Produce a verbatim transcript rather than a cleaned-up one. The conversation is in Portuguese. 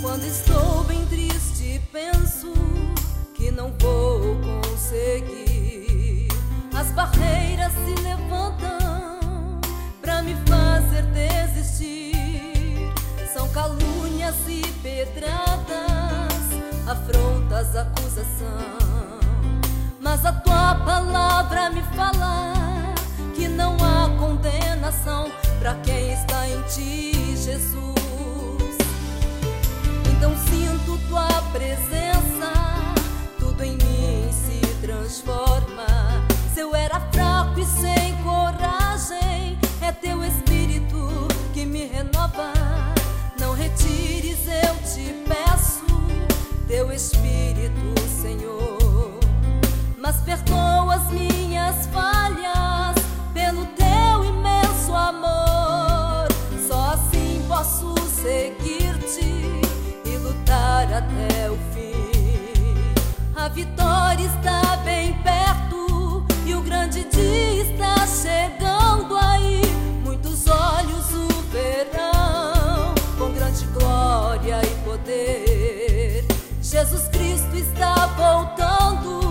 Quando estou bem triste, penso que não vou conseguir. As barreiras se levantam pra me fazer desistir. São calúnias e pedradas, afrontas, acusação. Mas a tua palavra me fala que não há condenação pra quem está em ti, Jesus. Então sinto tua presença, tudo em mim se transforma. Se eu era fraco e sem coragem, é teu Espírito que me renova. Não retires, eu te peço, teu Espírito, Senhor. Mas perdoa as minhas falhas pelo teu imenso amor. Só assim posso seguir-te até o fim. A vitória está bem perto e o grande dia está chegando aí. Muitos olhos o verão com grande glória e poder. Jesus Cristo está voltando.